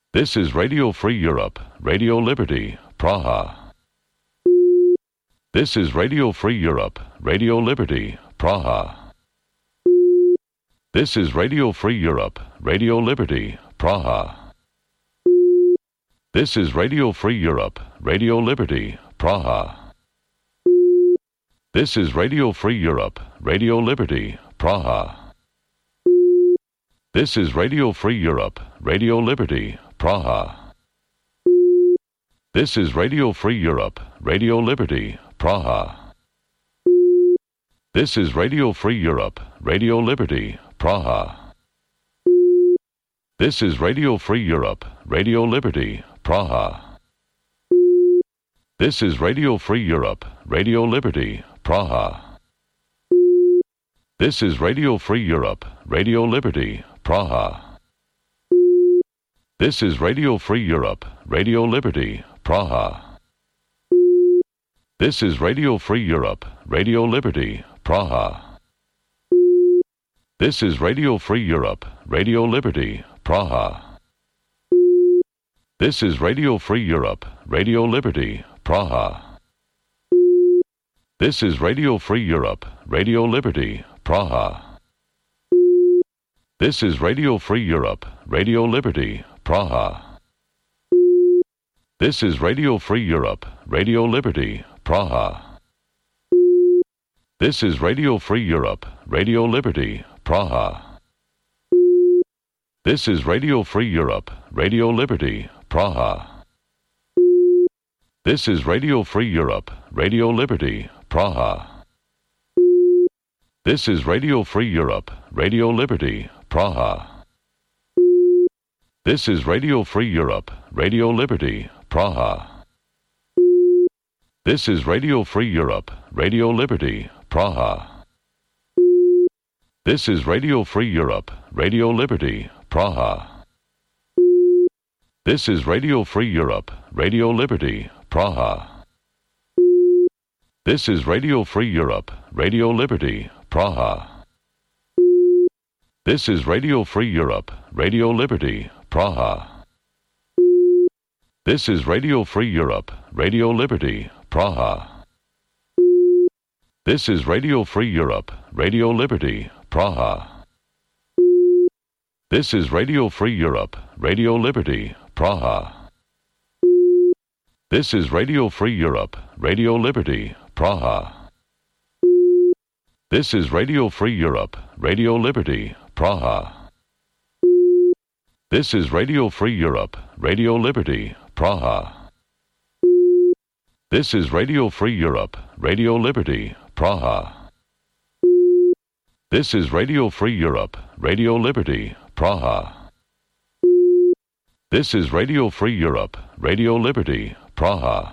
This is Radio Free Europe, Radio Liberty, Praha. This is Radio Free Europe, Radio Liberty, Praha. This is Radio Free Europe, Radio Liberty, Praha. This is Radio Free Europe, Radio Liberty, Praha. This is Radio Free Europe, Radio Liberty, Praha. This is Radio Free Europe, Radio Liberty, Praha. This is Radio Free Europe, Radio Liberty, Praha. This is Radio Free Europe, Radio Liberty, Praha. This is Radio Free Europe, Radio Liberty, Praha. This is Radio Free Europe, Radio Liberty, Praha. This is Radio Free Europe, Radio Liberty, Praha. This is Radio Free Europe, Radio Liberty, Praha. This is Radio Free Europe, Radio Liberty, Praha. This is Radio Free Europe, Radio Liberty, Praha. This is Radio Free Europe, Radio Liberty, Praha. This is Radio Free Europe, Radio Liberty, Praha. This is Radio Free Europe, Radio Liberty, Praha. This is Radio Free Europe, Radio Liberty, Praha. This is Radio Free Europe, Radio Liberty, Praha. This is Radio Free Europe, Radio Liberty, Praha. This is Radio Free Europe, Radio Liberty, Praha. This is Radio Free Europe, Radio Liberty, Praha. This is Radio Free Europe, Radio Liberty, Praha. This is Radio Free Europe, Radio Liberty, Praha. This is Radio Free Europe, Radio Liberty, Praha. This is Radio Free Europe, Radio Liberty, Praha. This is Radio Free Europe, Radio Liberty, Praha. This is Radio Free Europe, Radio Liberty, Praha. This is Radio Free Europe, Radio Liberty, Praha. This is Radio Free Europe, Radio Liberty, Praha. This is Radio Free Europe, Radio Liberty, Praha. This is Radio Free Europe, Radio Liberty, Praha. This is Radio Free Europe, Radio Liberty, Praha. This is Radio Free Europe, Radio Liberty, Praha. This is Radio Free Europe, Radio Liberty, Praha. This is Radio Free Europe, Radio Liberty, Praha. This is Radio Free Europe, Radio Liberty, Praha.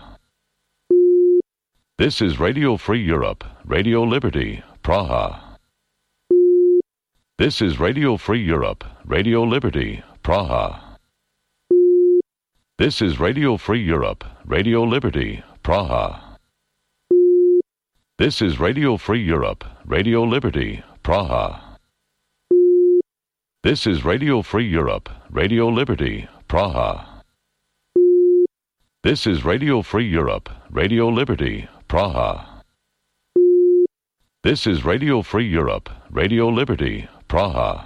This is Radio Free Europe, Radio Liberty, Praha. This is Radio Free Europe, Radio Liberty, Praha. This is Radio Free Europe, Radio Liberty, Praha. This is Radio Free Europe, Radio Liberty, Praha. This is Radio Free Europe, Radio Liberty, Praha. This is Radio Free Europe, Radio Liberty, Praha. This is Radio Free Europe, Radio Liberty, Praha.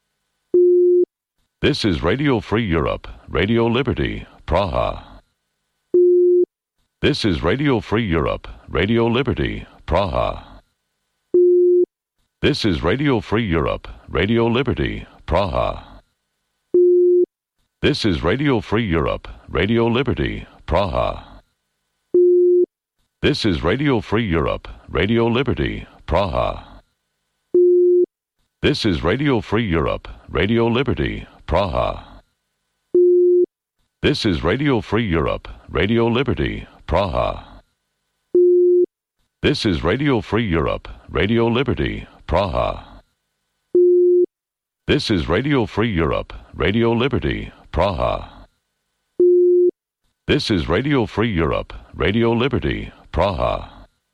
This is Radio Free Europe, Radio Liberty, Praha. This is Radio Free Europe, Radio Liberty, Praha. This is Radio Free Europe, Radio Liberty, Praha. This is Radio Free Europe, Radio Liberty, Praha. This is Radio Free Europe, Radio Liberty, Praha. This is Radio Free Europe, Radio Liberty, Praha. This is Radio Free Europe, Radio Liberty, Praha. This is Radio Free Europe, Radio Liberty, Praha. This is Radio Free Europe, Radio Liberty, Praha. This is Radio Free Europe, Radio Liberty, Praha.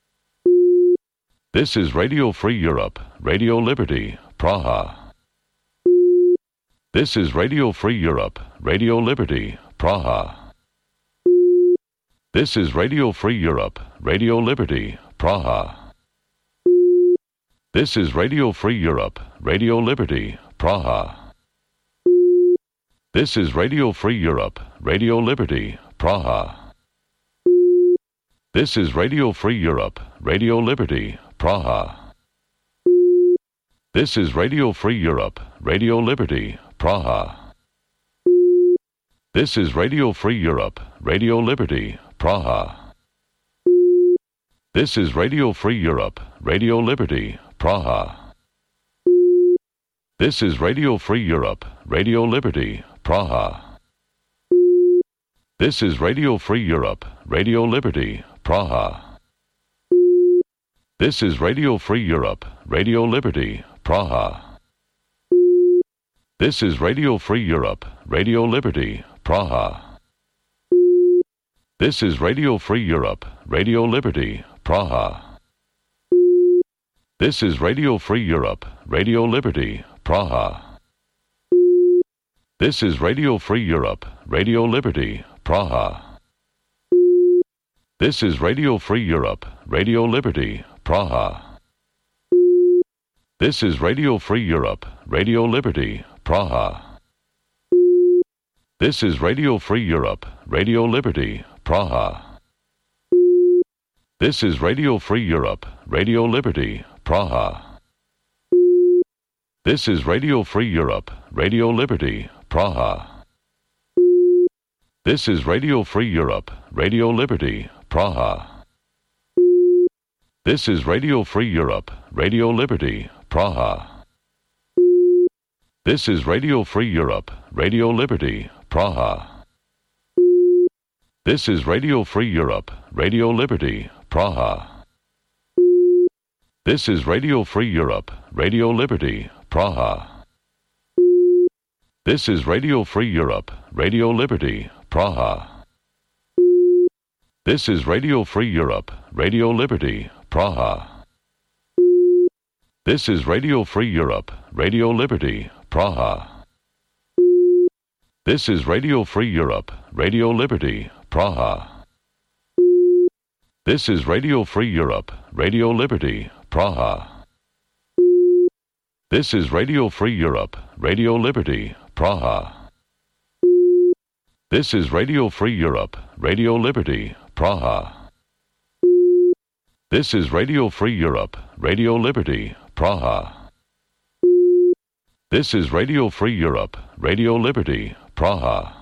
This is Radio Free Europe, Radio Liberty, Praha. This is Radio Free Europe, Radio Liberty, Praha. This is Radio Free Europe, Radio Liberty, Praha. This is Radio Free Europe, Radio Liberty, Praha. This is Radio Free Europe, Radio Liberty, Praha. This is Radio Free Europe, Radio Liberty, Praha. This is Radio Free Europe, Radio Liberty, Praha. This is Radio Free Europe, Radio Liberty, Praha. This is Radio Free Europe, Radio Liberty, Praha. This is Radio Free Europe, Radio Liberty, Praha. This is Radio Free Europe, Radio Liberty, Praha. This is Radio Free Europe, Radio Liberty, Praha. This is Radio Free Europe, Radio Liberty, Praha. This is Radio Free Europe, Radio Liberty, Praha. This is Radio Free Europe, Radio Liberty, Praha. This is Radio Free Europe, Radio Liberty, Praha. This is Radio Free Europe, Radio Liberty, Praha. This is Radio Free Europe, Radio Liberty, Praha. This is Radio Free Europe, Radio Liberty, Praha. This is Radio Free Europe, Radio Liberty, Praha. This is Radio Free Europe, Radio Liberty, Praha. This is Radio Free Europe, Radio Liberty, Praha. This is Radio Free Europe, Radio Liberty, Praha. This is Radio Free Europe, Radio Liberty, Praha. This is Radio Free Europe, Radio Liberty, Praha. This is Radio Free Europe, Radio Liberty, Praha. This is Radio Free Europe, Radio Liberty, Praha. This is Radio Free Europe, Radio Liberty, Praha. This is Radio Free Europe, Radio Liberty, Praha. This is Radio Free Europe, Radio Liberty, Praha. This is Radio Free Europe, Radio Liberty, Praha. This is Radio Free Europe, Radio Liberty, Praha. This is Radio Free Europe, Radio Liberty, Praha. This is Radio Free Europe, Radio Liberty, Praha. This is Radio Free Europe, Radio Liberty, Praha.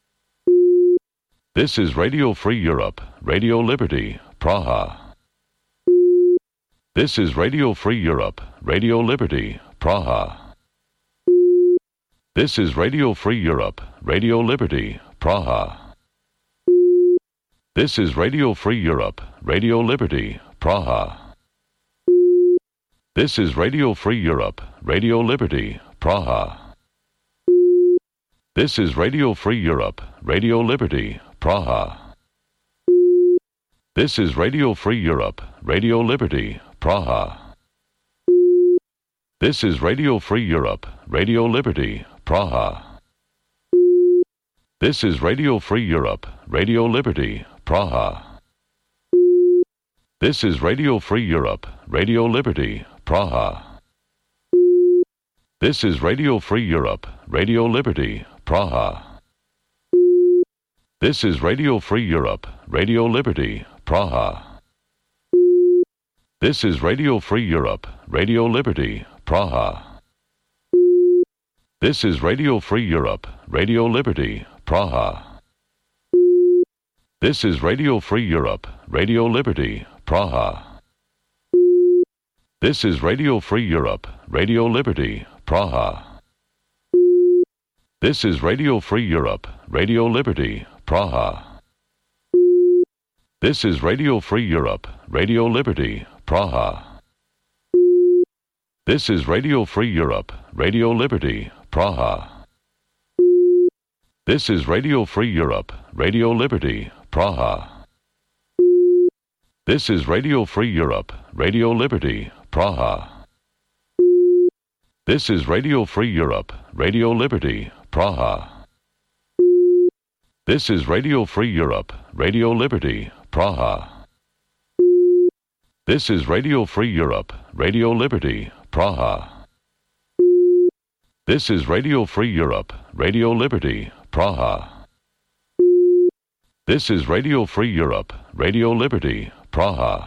This is Radio Free Europe, Radio Liberty, Praha. This is Radio Free Europe, Radio Liberty, Praha. This is Radio Free Europe, Radio Liberty, Praha. This is Radio Free Europe, Radio Liberty, Praha. This is Radio Free Europe, Radio Liberty, Praha. This is Radio Free Europe, Radio Liberty, Praha. This is Radio Free Europe, Radio Liberty, Praha. This is Radio Free Europe, Radio Liberty, Praha. This is Radio Free Europe, Radio Liberty, Praha. This is Radio Free Europe, Radio Liberty, Praha. This is Radio Free Europe, Radio Liberty, Praha. This is Radio Free Europe, Radio Liberty, Praha. This is Radio Free Europe, Radio Liberty, Praha. This is Radio Free Europe, Radio Liberty, Praha. This is Radio Free Europe, Radio Liberty, Praha. This is Radio Free Europe, Radio Liberty, Praha. This is Radio Free Europe, Radio Liberty, Praha. This is Radio Free Europe, Radio Liberty, Praha. This is Radio Free Europe, Radio Liberty, Praha. This is Radio Free Europe, Radio Liberty, Praha. This is Radio Free Europe, Radio Liberty, Praha. This is Radio Free Europe, Radio Liberty, Praha. This is Radio Free Europe, Radio Liberty, Praha. This is Radio Free Europe, Radio Liberty, Praha. This is Radio Free Europe, Radio Liberty, Praha. This is Radio Free Europe, Radio Liberty, Praha.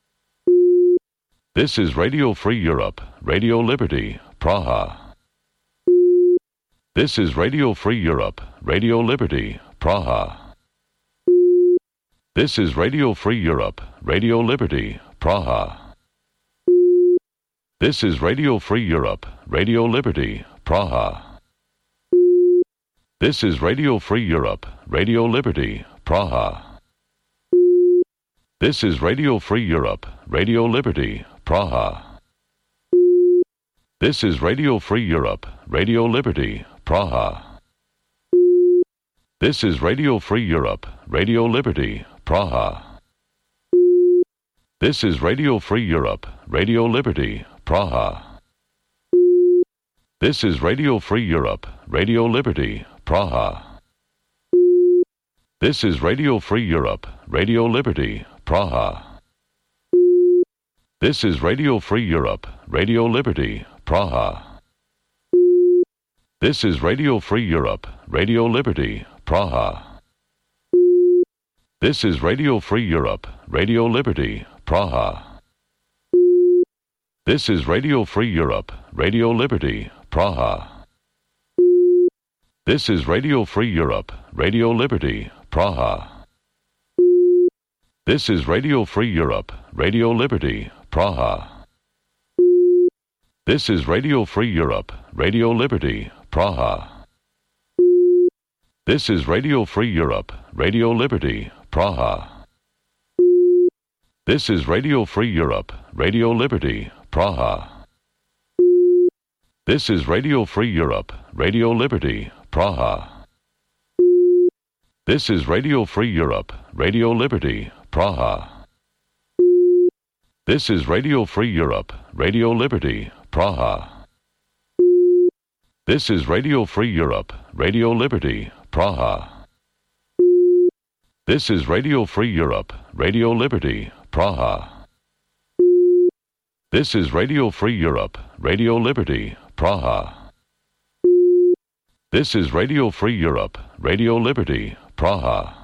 This is Radio Free Europe, Radio Liberty, Praha. This is Radio Free Europe, Radio Liberty, Praha. This is Radio Free Europe, Radio Liberty, Praha. This is Radio Free Europe, Radio Liberty, Praha. This is Radio Free Europe, Radio Liberty, Praha. This is Radio Free Europe, Radio Liberty, Praha. This is Radio Free Europe, Radio Liberty, Praha. This is Radio Free Europe, Radio Liberty, Praha. This is Radio Free Europe, Radio Liberty, Praha. This is Radio Free Europe, Radio Liberty, Praha. This is Radio Free Europe, Radio Liberty, Praha. This is Radio Free Europe, Radio Liberty, Praha. This is Radio Free Europe, Radio Liberty, Praha. This is Radio Free Europe, Radio Liberty, Praha. This is Radio Free Europe, Radio Liberty, Praha. This is Radio Free Europe, Radio Liberty, Praha. This is Radio Free Europe, Radio Liberty, Praha. This is Radio Free Europe, Radio Liberty, Praha. This is Radio Free Europe, Radio Liberty, Praha. This is Radio Free Europe, Radio Liberty, Praha. This is Radio Free Europe, Radio Liberty, Praha. This is Radio Free Europe, Radio Liberty, Praha. This is Radio Free Europe, Radio Liberty, Praha. This is Radio Free Europe, Radio Liberty, Praha. This is Radio Free Europe, Radio Liberty, Praha. This is Radio Free Europe, Radio Liberty, Praha. This is Radio Free Europe, Radio Liberty, Praha.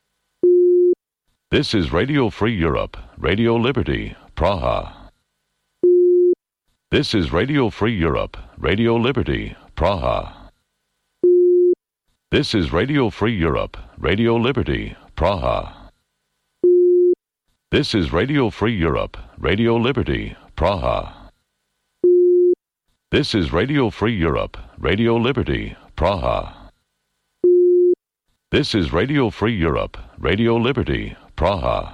This is Radio Free Europe, Radio Liberty, Praha. This is Radio Free Europe, Radio Liberty, Praha. This is Radio Free Europe, Radio Liberty, Praha. This is Radio Free Europe, Radio Liberty, Praha. This is Radio Free Europe, Radio Liberty, Praha. This is Radio Free Europe, Radio Liberty, Praha.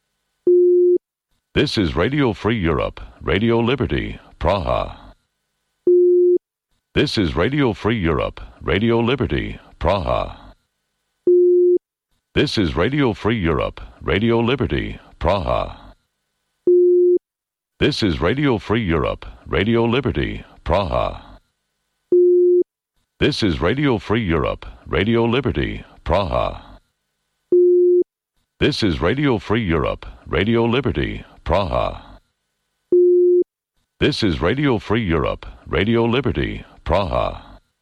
This is Radio Free Europe, Radio Liberty, Praha. This is Radio Free Europe, Radio Liberty, Praha. This is Radio Free Europe, Radio Liberty, Praha. This is Radio Free Europe, Radio Liberty, Praha. This is Radio Free Europe, Radio Liberty, Praha. This is Radio Free Europe, Radio Liberty, Praha. This is Radio Free Europe, Radio Liberty, Praha.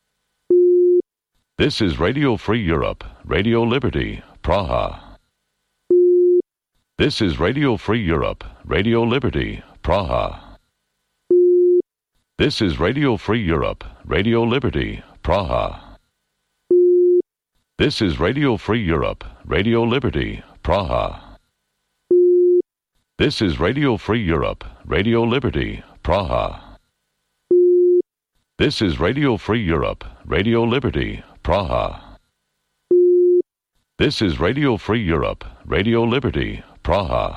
This is Radio Free Europe, Radio Liberty, Praha. This is Radio Free Europe, Radio Liberty, Praha. This is Radio Free Europe, Radio Liberty, Praha. This is Radio Free Europe, Radio Liberty, Praha. This is Radio Free Europe, Radio Liberty, Praha. This is Radio Free Europe, Radio Liberty, Praha. This is Radio Free Europe, Radio Liberty, Praha.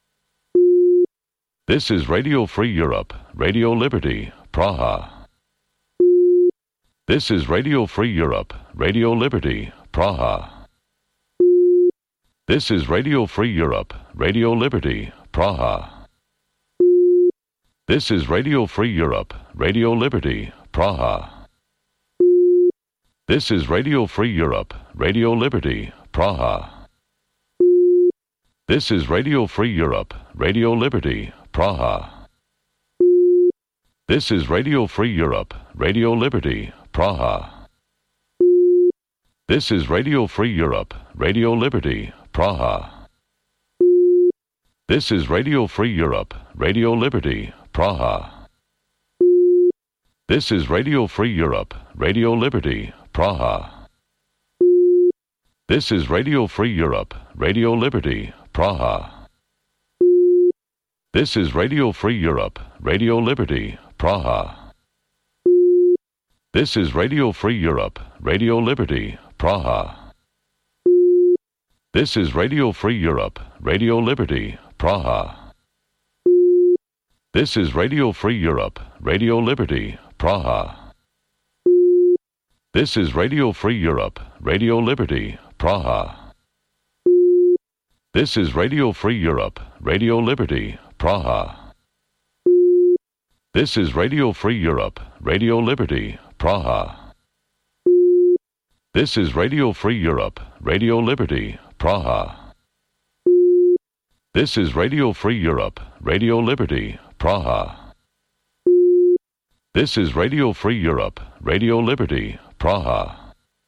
This is Radio Free Europe, Radio Liberty, Praha. This is Radio Free Europe, Radio Liberty, Praha. This is Radio Free Europe, Radio Liberty, Praha. This is Radio Free Europe, Radio Liberty, Praha. This is Radio Free Europe, Radio Liberty, Praha. This is Radio Free Europe, Radio Liberty, Praha. This is Radio Free Europe, Radio Liberty, Praha. This is Radio Free Europe, Radio Liberty, Praha. This is Radio Free Europe, Radio Liberty, Praha. This is Radio Free Europe, Radio Liberty, Praha. This is Radio Free Europe, Radio Liberty, Praha. This is Radio Free Europe, Radio Liberty, Praha. This is Radio Free Europe, Radio Liberty, Praha. This is Radio Free Europe, Radio Liberty, Praha. This is Radio Free Europe, Radio Liberty, Praha. This is Radio Free Europe, Radio Liberty, Praha. This is Radio Free Europe, Radio Liberty, Praha. This is Radio Free Europe, Radio Liberty, Praha. This is Radio Free Europe, Radio Liberty, Praha. This is Radio Free Europe, Radio Liberty, Praha. This is Radio Free Europe, Radio Liberty, Praha.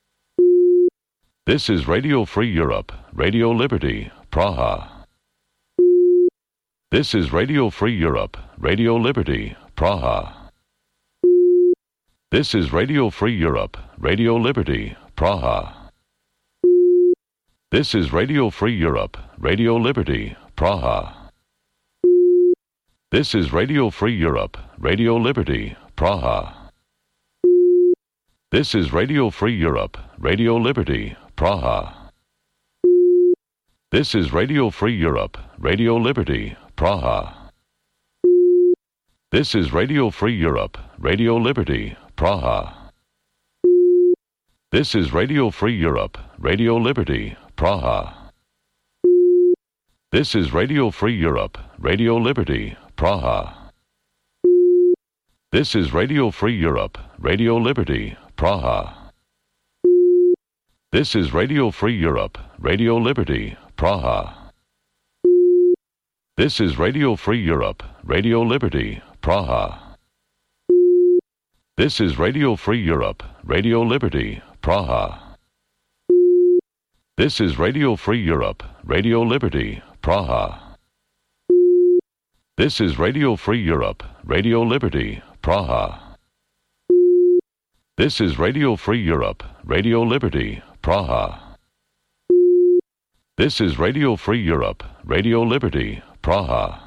This is Radio Free Europe, Radio Liberty, Praha. This is Radio Free Europe, Radio Liberty, Praha. This is Radio Free Europe, Radio Liberty, Praha. This is Radio Free Europe, Radio Liberty, Praha. This is Radio Free Europe, Radio Liberty, Praha. This is Radio Free Europe, Radio Liberty, Praha. This is Radio Free Europe, Radio Liberty, Praha. This is Radio Free Europe, Radio Liberty, Praha. This is Radio Free Europe, Radio Liberty, Praha. This is Radio Free Europe, Radio Liberty, Praha. This is Radio Free Europe, Radio Liberty, Praha. This is Radio Free Europe, Radio Liberty, Praha. This is Radio Free Europe, Radio Liberty, Praha. This is Radio Free Europe, Radio Liberty, Praha. This is Radio Free Europe, Radio Liberty, Praha. This is Radio Free Europe, Radio Liberty, Praha. This is Radio Free Europe, Radio Liberty, Praha. This is Radio Free Europe, Radio Liberty, Praha.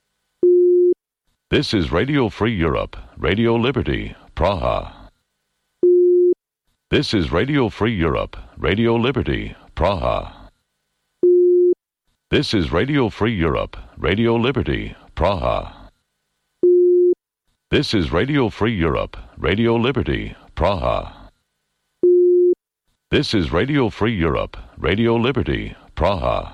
This is Radio Free Europe, Radio Liberty, Praha. This is Radio Free Europe, Radio Liberty, Praha. This is Radio Free Europe, Radio Liberty, Praha. This is Radio Free Europe, Radio Liberty, Praha. This is Radio Free Europe, Radio Liberty, Praha.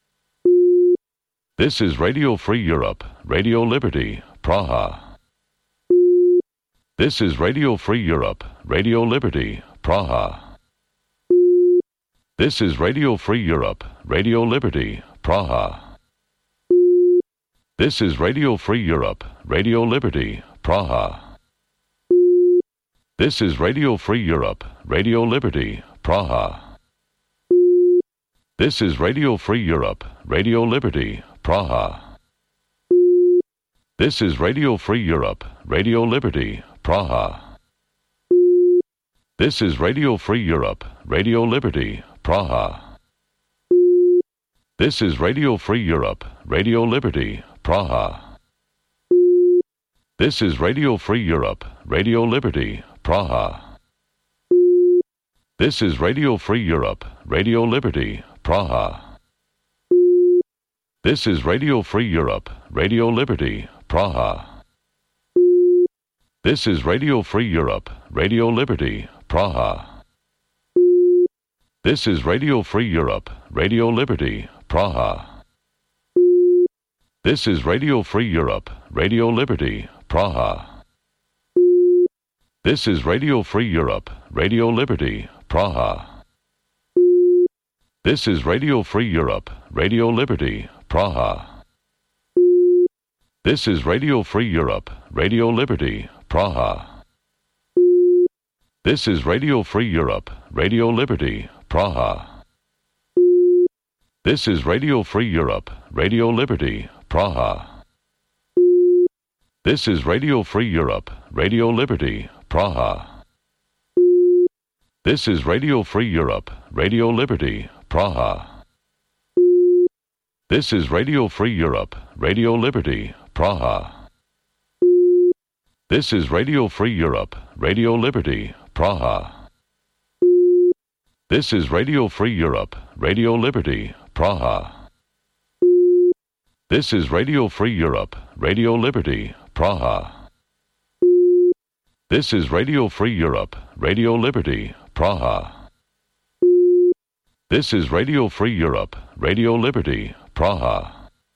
This is Radio Free Europe, Radio Liberty, Praha. This is Radio Free Europe, Radio Liberty, Praha. This is Radio Free Europe, Radio Liberty, Praha. This is Radio Free Europe, Radio Liberty, Praha. This is Radio Free Europe, Radio Liberty, Praha. This is Radio Free Europe, Radio Liberty, Praha. This is Radio Free Europe, Radio Liberty, Praha. This is Radio Free Europe, Radio Liberty, Praha. This is Radio Free Europe, Radio Liberty, Praha. This is Radio Free Europe, Radio Liberty, Praha. This is Radio Free Europe, Radio Liberty, Praha. This is Radio Free Europe, Radio Liberty, Praha. This is Radio Free Europe, Radio Liberty, Praha. This is Radio Free Europe, Radio Liberty, Praha. This is Radio Free Europe, Radio Liberty, Praha. This is Radio Free Europe, Radio Liberty, Praha. This is Radio Free Europe, Radio Liberty, Praha. This is Radio Free Europe, Radio Liberty, Praha. This is Radio Free Europe, Radio Liberty, Praha. This is Radio Free Europe, Radio Liberty, Praha. This is Radio Free Europe, Radio Liberty, Praha. This is Radio Free Europe, Radio Liberty, Praha. This is Radio Free Europe, Radio Liberty, Praha. This is Radio Free Europe, Radio Liberty, Praha. This is Radio Free Europe, Radio Liberty, Praha. This is Radio Free Europe, Radio Liberty, Praha. This is Radio Free Europe, Radio Liberty, Praha. This is Radio Free Europe, Radio Liberty, Praha.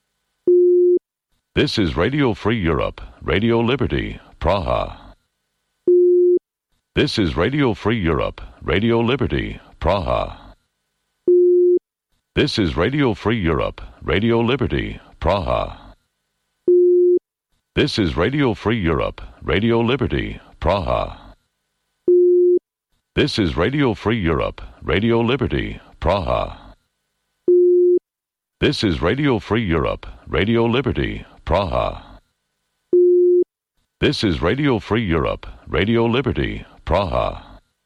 This is Radio Free Europe, Radio Liberty, Praha. This is Radio Free Europe, Radio Liberty, Praha. This is Radio Free Europe, Radio Liberty, Praha. This is Radio Free Europe, Radio Liberty, Praha. This is Radio Free Europe, Radio Liberty, Praha. This is Radio Free Europe, Radio Liberty, Praha. This is Radio Free Europe, Radio Liberty, Praha.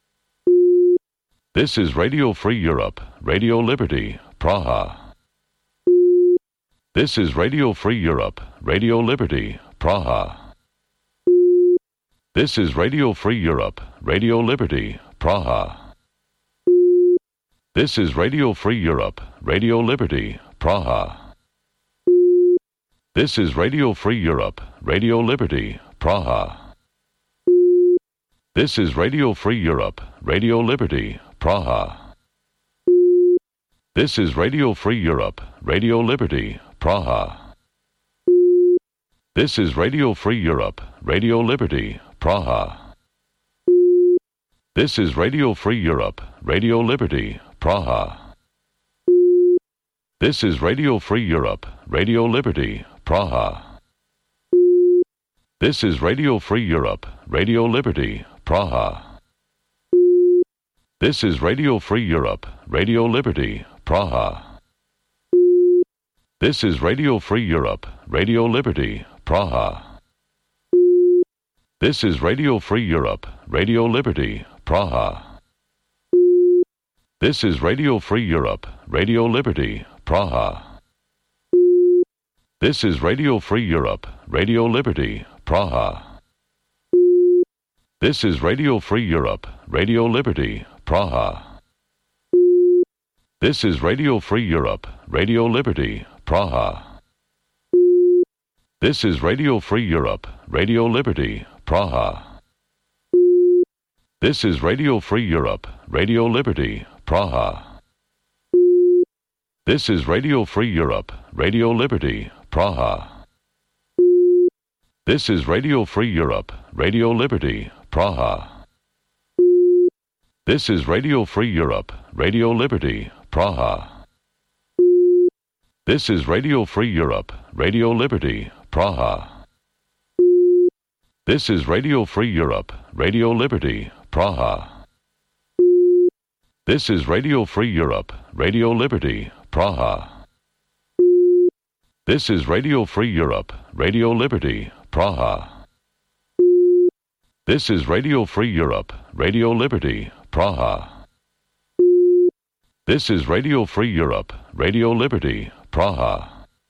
This is Radio Free Europe, Radio Liberty, Praha. This is Radio Free Europe, Radio Liberty, Praha. This is Radio Free Europe, Radio Liberty, Praha. This is Radio Free Europe, Radio Liberty, Praha. This is Radio Free Europe, Radio Liberty, Praha. This is Radio Free Europe, Radio Liberty, Praha. This is Radio Free Europe, Radio Liberty, Praha. This is Radio Free Europe, Radio Liberty, Praha. This is Radio Free Europe, Radio Liberty, Praha. This is Radio Free Europe, Radio Liberty, Praha. This is Radio Free Europe, Radio Liberty, Praha. This is Radio Free Europe, Radio Liberty, Praha. This is Radio Free Europe, Radio Liberty, Praha. This is Radio Free Europe, Radio Liberty, Praha. This is Radio Free Europe, Radio Liberty, Praha. This is Radio Free Europe, Radio Liberty, Praha. This is Radio Free Europe, Radio Liberty, Praha. This is Radio Free Europe, Radio Liberty, Praha. This is Radio Free Europe, Radio Liberty, Praha. This is Radio Free Europe, Radio Liberty, Praha. This is Radio Free Europe, Radio Liberty, Praha. This is Radio Free Europe, Radio Liberty, Praha. This is Radio Free Europe, Radio Liberty, Praha. This is Radio Free Europe, Radio Liberty, Praha. This is Radio Free Europe, Radio Liberty, Praha. This is Radio Free Europe, Radio Liberty, Praha. This is Radio Free Europe, Radio Liberty, Praha. This is Radio Free Europe, Radio Liberty, Praha. This is Radio Free Europe, Radio Liberty, Praha.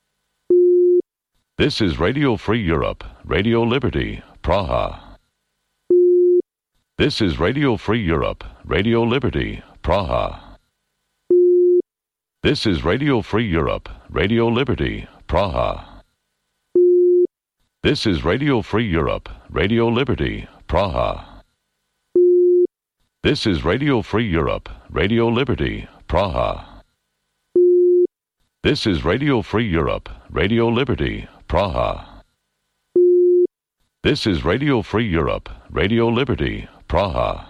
This is Radio Free Europe, Radio Liberty, Praha. This is Radio Free Europe, Radio Liberty, Praha. This is Radio Free Europe, Radio Liberty, Praha. This is Radio Free Europe, Radio Liberty, Praha. This is Radio Free Europe, Radio Liberty, Praha. This is Radio Free Europe, Radio Liberty, Praha. This is Radio Free Europe, Radio Liberty, Praha.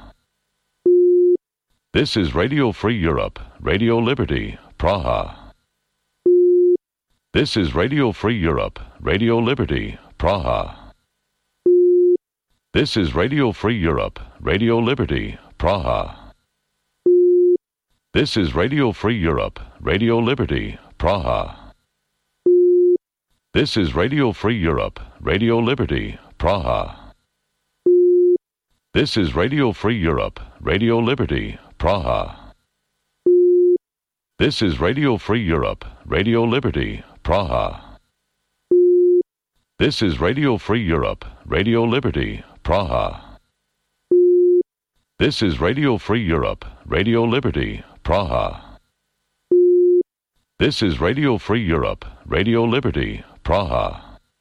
This is Radio Free Europe, Radio Liberty, Praha. This is Radio Free Europe, Radio Liberty, Praha. This is Radio Free Europe, Radio Liberty, Praha. This is Radio Free Europe, Radio Liberty, Praha. This is Radio Free Europe, Radio Liberty, Praha. This is Radio Free Europe, Radio Liberty, Praha. This is Radio Free Europe, Radio Liberty, Praha. This is Radio Free Europe, Radio Liberty, Praha. This is Radio Free Europe, Radio Liberty, Praha. This is Radio Free Europe, Radio Liberty, Praha.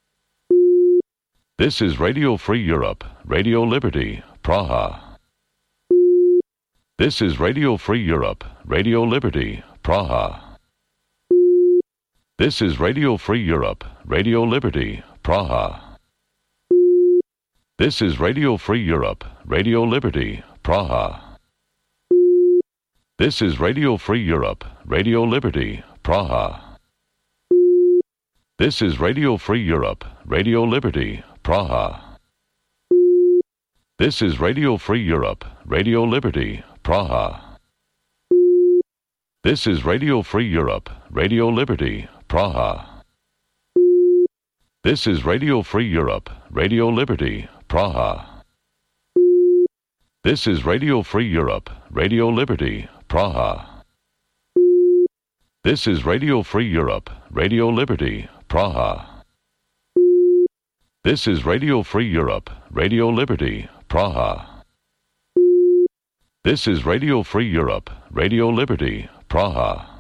This is Radio Free Europe, Radio Liberty, Praha. This is Radio Free Europe, Radio Liberty, Praha. This is Radio Free Europe, Radio Liberty, Praha. This is Radio Free Europe, Radio Liberty, Praha. This is Radio Free Europe, Radio Liberty, Praha. This is Radio Free Europe, Radio Liberty, Praha. This is Radio Free Europe, Radio Liberty, Praha. This is Radio Free Europe, Radio Liberty, Praha. This is Radio Free Europe, Radio Liberty, Praha. This is Radio Free Europe, Radio Liberty, Praha. This is Radio Free Europe, Radio Liberty, Praha. This is Radio Free Europe, Radio Liberty, Praha. This is Radio Free Europe, Radio Liberty, Praha.